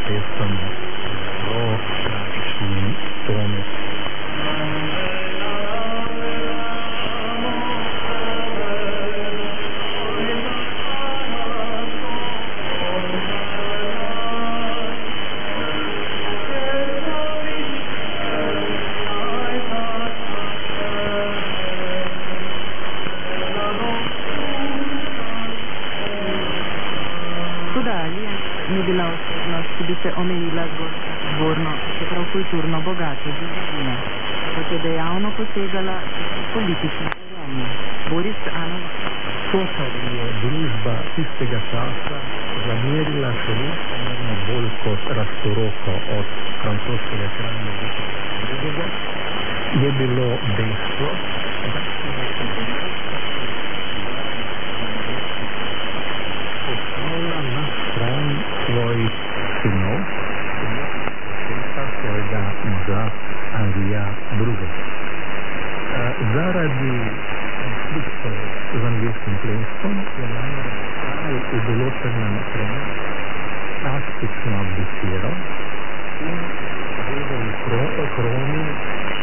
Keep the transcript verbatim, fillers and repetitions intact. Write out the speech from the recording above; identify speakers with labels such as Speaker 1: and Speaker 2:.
Speaker 1: pesem zelo tragičnim tonu.
Speaker 2: Ki bi se omejila zgolj zborno, čeprav kulturno bogato zgodovino, kot je dejavno posegala politično življenje. Boris Anov.
Speaker 1: To, kar je družba tistega časa zamerila še nekaj bolj kot razporoko od francoskega kralja drugega, je bilo dejstvo, da se postavlja na stran svojih sinov, svojega moža Anglija drugega. Zaradi konfliktov z angleškim plemstvom je namreč kralj v določenem trenutku tastično abdiciral in zavedal v kroni